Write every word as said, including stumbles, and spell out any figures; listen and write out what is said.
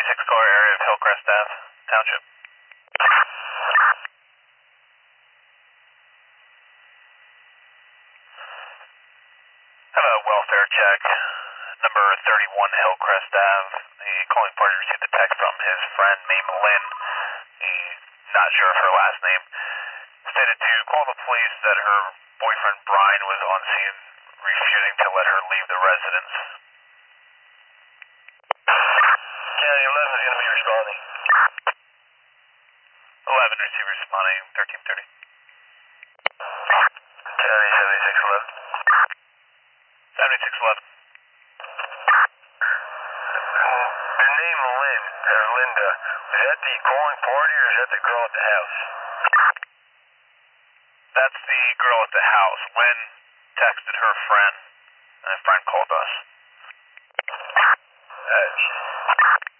seventy-six car area of Hillcrest Ave, Township. Have a welfare check. Number thirty-one Hillcrest Ave. The calling party received a text from his friend named Lynn. He's not sure of her last name. Stated to call the police that her boyfriend Brian was on scene, refusing to let her leave the residence. County eleven is going to be responding. eleven receiver responding, thirteen thirty. County seventy-six eleven. seventy-six eleven. Her name Lynn, or Linda, was that the calling party or is that the girl at the house? That's the girl at the house. Lynn texted her friend, and her friend called us. Alright.